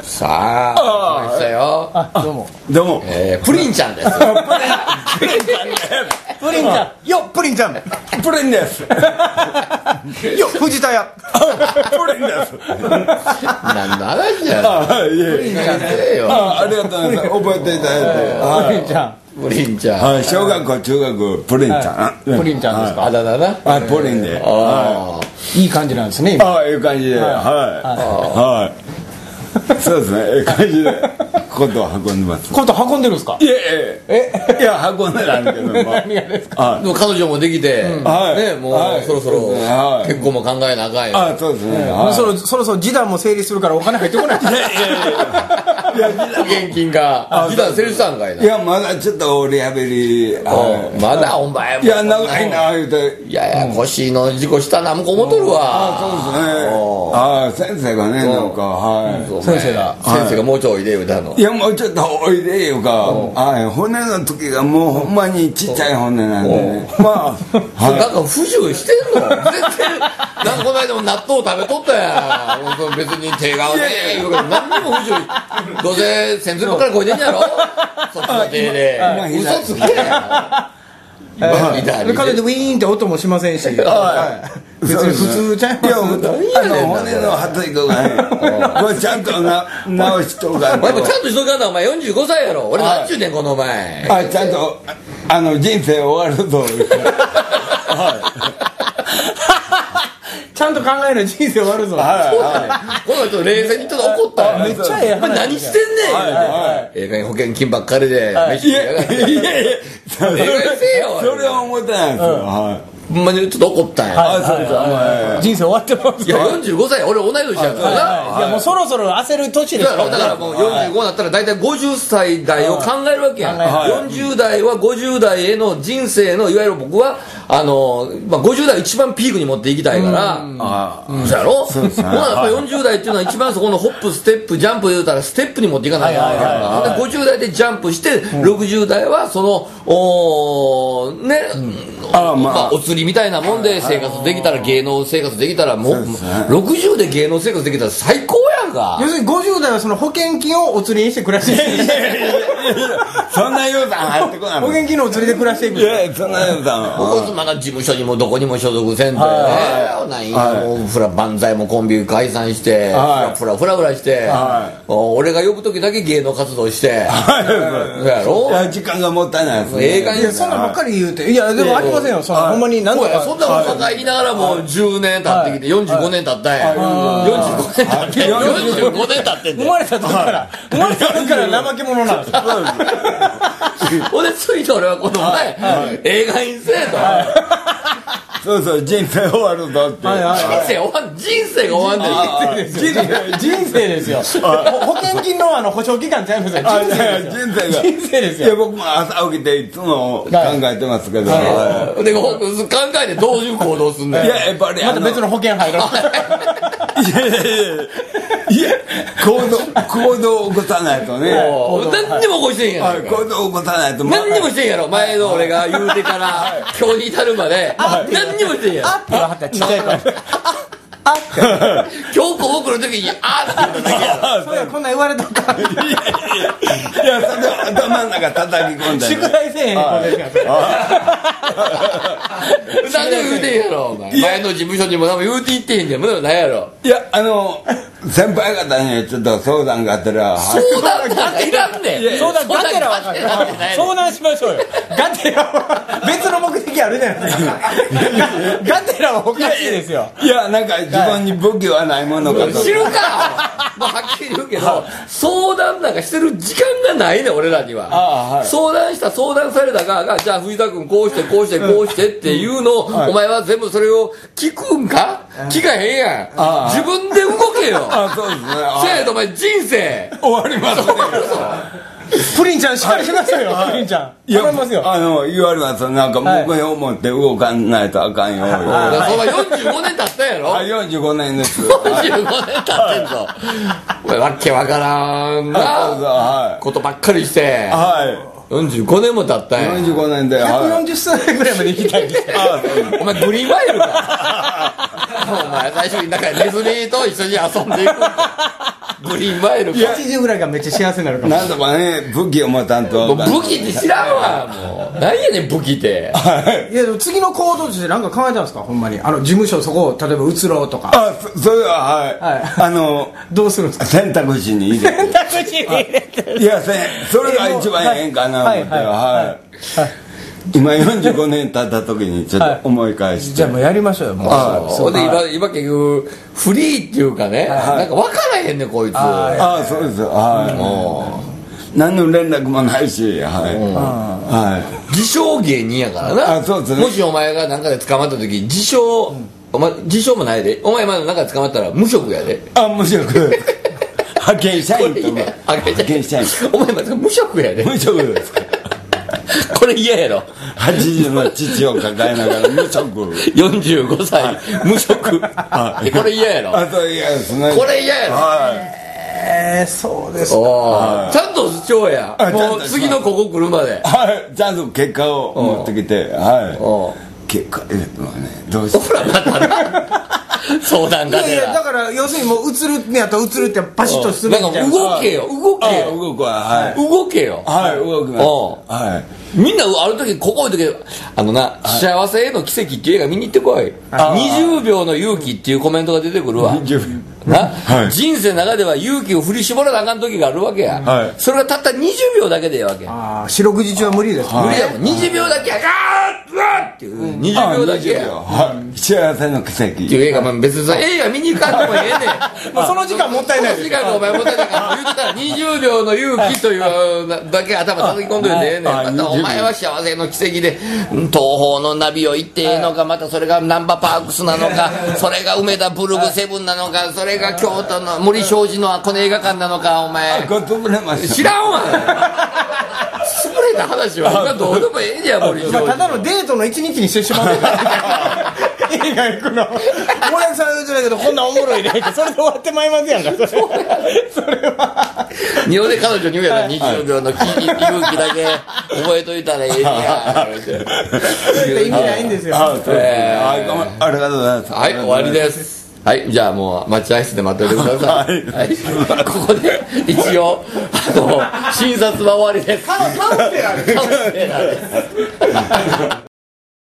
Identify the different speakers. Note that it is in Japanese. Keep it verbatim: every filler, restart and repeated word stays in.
Speaker 1: さあ、来ましたよ。
Speaker 2: あ、どうも。
Speaker 3: どうも。
Speaker 1: えー、プリンちゃんです。
Speaker 2: プリンちゃん。プリンちゃん。よ、プリンちゃん。
Speaker 3: プリンです。
Speaker 2: よ、藤田屋。
Speaker 3: プリンです。
Speaker 1: 何の話じゃん。プリンちゃんでよ。
Speaker 3: あ、ありがとうございます。覚えていただいて。
Speaker 2: プリンちゃん。
Speaker 1: プリンちゃん。
Speaker 3: はい、小学校、中学、プリンちゃん。
Speaker 2: プリンちゃんですか。
Speaker 1: あだだな。
Speaker 3: はい、プリンで。
Speaker 1: あ
Speaker 2: いい感じなんですね。
Speaker 3: ああ、いう感じで。はい。はい。そうですね、ええ感じでことを運んでます。
Speaker 2: こと運んでるんですか。
Speaker 3: いやいやいや運んでないけども
Speaker 2: 何がですか。
Speaker 1: でも彼女もできて、ね、もうそろそろ結婚も考えなあかんよ。
Speaker 3: あ、そうですね。
Speaker 2: そろそろそろ示談も成立するからお金入ってこない。いやいやい
Speaker 1: や、現金が示談成立したんかいな。
Speaker 3: いや、まだちょっとリハビリ。
Speaker 1: まだお前も。
Speaker 3: いや、長いな言うて。
Speaker 1: いやいや、腰の事故したなもこ思っとるわ。
Speaker 3: あ、そうですね。あ、先生がね、なんか、はい。
Speaker 1: 先生が先生がもうちょいおいで言うたの。
Speaker 3: いや、もうちょっとおいでいうか、はい、骨の時がもうほんまにちっちゃい骨なんでね。まあ、
Speaker 1: なんか不自由してんの。全然なんかこの間も納豆食べとったやん。別に手がね言うけど何にも不自由。どうせ先生ばっかりこいでんやろ。そっちの手で嘘つきや。
Speaker 2: 風でウィーンって音もしませんし、別に普通ちゃいます。
Speaker 3: いや、あの骨の発育がね、これちゃんとな直しとか。
Speaker 1: やっぱちゃんとしとかんな。お前よんじゅうごさいやろ。俺何十年このお前。
Speaker 3: あ、ちゃんとあの人生終わると。
Speaker 2: ちゃんと考える人生終わるぞ。
Speaker 1: この人冷静にちょっと怒ったよ。
Speaker 2: めっちゃええ話。
Speaker 1: 何してんねん。ええ保険金ばっかりで飯食いやがって。いやいや、そ
Speaker 3: れは思ってないんですよ。
Speaker 1: ほんまにちょっと怒ったんや。
Speaker 2: 人生終わってます。
Speaker 1: いや、よんじゅうごさい、俺同い年やから
Speaker 2: な。いや、もうそろそろ焦る年ですから。
Speaker 1: だからもうよんじゅうごになったら大体ごじゅっさい代を考えるわけやん。よんじゅう代はごじゅう代への人生の、いわゆる僕はあのごじゅう代を一番ピークに持っていきたいから。そうやろ。ほなやっぱよんじゅう代っていうのは一番そこのホップステップジャンプで言うたらステップに持っていかないから。ごじゅう代でジャンプしてろくじゅう代はそのおね、まあお釣りみたいなもんで生活できたら、芸能生活できたら、もうろくじゅうで芸能生活できたら最高やんか。
Speaker 2: 要するにごじゅう代はその保険金をお釣りにして暮らしていく。
Speaker 3: そんな予算入ってこない。
Speaker 2: 保険金のお釣りで暮らしていく。
Speaker 3: いや、そんな予算。
Speaker 1: 僕まだ事務所にもどこにも所属せんとね、もうフラ万歳もコンビ解散してフラフラフラして俺が呼ぶ時だけ芸能活動してそうやろ。
Speaker 3: 時間がもったいないですね。
Speaker 1: 映画に
Speaker 2: そんなばっかり言うて、いやでもありませんよ。そのほんまに何とか
Speaker 1: そんなこと抱えながらもうじゅうねん経ってきてよんじゅうごねん経ったんや。よんじゅうごねん経ってよんじゅうごねん経ってんで
Speaker 2: 生まれた時から生まれた時から怠け者なんですよ。
Speaker 1: ほんでついて俺はこの前映画にせえと。
Speaker 3: そうそう、人生終わるぞって。
Speaker 1: 人生終わん、人生が終わんねん。
Speaker 2: 人生ですよ。保険金のあの保証期間ちゃいますよ。人
Speaker 3: 生が。
Speaker 2: 人生ですよ。
Speaker 3: いや、僕も朝起きていつも考えてますけど。
Speaker 1: で、考えてどういう行動すんねん。
Speaker 3: いや、やっぱり。
Speaker 2: また別の保険入ろう。
Speaker 3: いやいやいやいや、行動、行動を起こさないとね。
Speaker 1: 何にも起こしてんやろ。
Speaker 3: 行動を起こさないと。
Speaker 1: 何にもしてんやろ。前の俺が言うてから今日に至るまで何にもしてんやろ。
Speaker 2: あって言わはったらちっちゃいから。あって
Speaker 1: 今日こぼくの時にあって言っただけやろ。
Speaker 2: そうや、こんなん言われたか。いやいやい
Speaker 3: や、いや、それは頭の中叩き込んで
Speaker 2: 宿題せえへん子ですから
Speaker 1: 何でも言うてんやろ。お前前の事務所にも何も言うて言ってへんじゃん。何やろ。
Speaker 3: いや、あの先輩方にちょっと相談があったら。
Speaker 1: 相談がてらんねん。
Speaker 2: 相談がてらは相談しましょうよ。がてらは別の目的あるじゃないですか。がてらはおかしいですよ。
Speaker 3: いや、なんか自分に武器はないものかと。
Speaker 1: 知るか。まあはっきり言うけど、相談なんかしてる時間がないね、俺らには。相談した相談された側が、じゃあ藤田君こうしてこうしてこうしてっていうのを、お前は全部それを聞くんか。聞かへんやん。自分で動けよ。
Speaker 3: あ、そうですね。
Speaker 1: せやとお前人生
Speaker 3: 終わりますね。
Speaker 2: プリンちゃんしっかりしましょうよ。プリンちゃん頼みますよ。
Speaker 3: あの言われます。なんか目標を持って動かないとあかんよ。
Speaker 1: それはよんじゅうごねん経ったやろ。
Speaker 3: あ、よんじゅうごねんです。
Speaker 1: よんじゅうごねん経ってんぞ。おいわけわからんなことばっかりして。はい。よんじゅうごねんも経ったんや。
Speaker 3: よんじゅうごねんで。
Speaker 2: ひゃくよんじゅっさいぐらいまで行きたいです。
Speaker 1: お前グリーンマイルか。お前最初になんかネズミと一緒に遊んでいく。 グリーンマイルか
Speaker 2: はちじゅうぐらいがめっちゃ幸せになるかも。
Speaker 3: なんとかね、武器を持たんと。
Speaker 1: 武器って知らんわ、もう。何やねん、武器って。
Speaker 2: いや、でも次の行動として何か考えたんですか、ほんまに。あの、事務所そこを、例えば移ろうとか。
Speaker 3: あ、そ、それは、はい。
Speaker 2: はい、
Speaker 3: あの、
Speaker 2: どうするんですか、
Speaker 3: 選択肢に入れて。
Speaker 2: 選択肢に入れて。
Speaker 3: いや、それが一番ええんかな、思って。はい。今よんじゅうごねん経った時にちょっと思い返して、
Speaker 2: じゃあもうやりましょうよ、もう。
Speaker 1: ああ、そうで今、今結局フリーっていうかね、なんか分からへんねんこいつ。
Speaker 3: ああ、そうです。はい。何の連絡もないし、はい。はい。
Speaker 1: 自称芸人やからな。
Speaker 3: あ、そうですね。
Speaker 1: もしお前がなんかで捕まった時、自称、お前自称もないで、お前まだなんかで捕まったら無職やで。
Speaker 3: あ、無職。派遣社員とか。
Speaker 1: 派遣社員。お前まだ無職やで。
Speaker 3: 無職ですか。
Speaker 1: これ嫌やろ。
Speaker 3: はちじゅうの父を抱えながら無職。
Speaker 1: よんじゅうごさい無職。これ嫌やろ。
Speaker 3: あ、そう嫌ですね。
Speaker 1: これ嫌やろ。
Speaker 2: えー、そうですか。
Speaker 1: ちゃんと主張や。もう次のここ来るまで。
Speaker 3: はい、ちゃんと結果を持ってきて、はい。結果えっとね、どうして。
Speaker 1: ほらまたな。相談が
Speaker 2: てら。いやいや、だから要するにもう映るねやったら映るってパシッとするみたいな。
Speaker 1: なんか動けよ、動けよ。
Speaker 3: 動くわ、はい。
Speaker 1: 動けよ。
Speaker 3: はい、動きます。はい。
Speaker 1: みんなある時ここ置いとけ、あのな、幸せへの奇跡っていう映画見に行ってこい。にじゅうびょうの勇気っていうコメントが出てくるわ。な、はい、人生の中では勇気を振り絞らなあかん時があるわけや、はい、それがたったにじゅうびょうだけでええわけ。
Speaker 2: ああ、四六時中は無理です、
Speaker 1: はい、無理やもん。にじゅうびょうだけや、ガーッうわーっていう、うん、にじゅうびょうだけや、
Speaker 3: はい、幸せの奇跡って
Speaker 1: いう映画、まあ、別にさ映画見に行かんでもええねん。
Speaker 2: もうその時間もったいない
Speaker 1: です。その時間がお前もったいないから言ってたらにじゅうびょうの勇気というだけ頭叩き込んでええねん。またお前は幸せの奇跡で東方のナビを行ってええのか、またそれがナンバーパークスなのか、それが梅田ブルグセブンなのか、それが京都の森小路のこの映画館なのか、お前知らんわ。優れた話は今どうでもええじゃん、森小路。
Speaker 2: ただのデートの一日にしてしまう映画行くの森脇さんは言うてないけどこんなおもろいねってそれで終わってまいりますやんか。それそれは
Speaker 1: 日本で彼女に言うやろ、にじゅうびょうの勇気だけ覚えといたらええや
Speaker 2: ん。意味ないんですよ。
Speaker 3: ありがとうございます。
Speaker 1: はい、終わりです。はい、じゃあもう待合室で待っておいてください。はい、ここで一応あの診察は終わりです。
Speaker 2: カウンセラーです。
Speaker 1: カウンセラーです。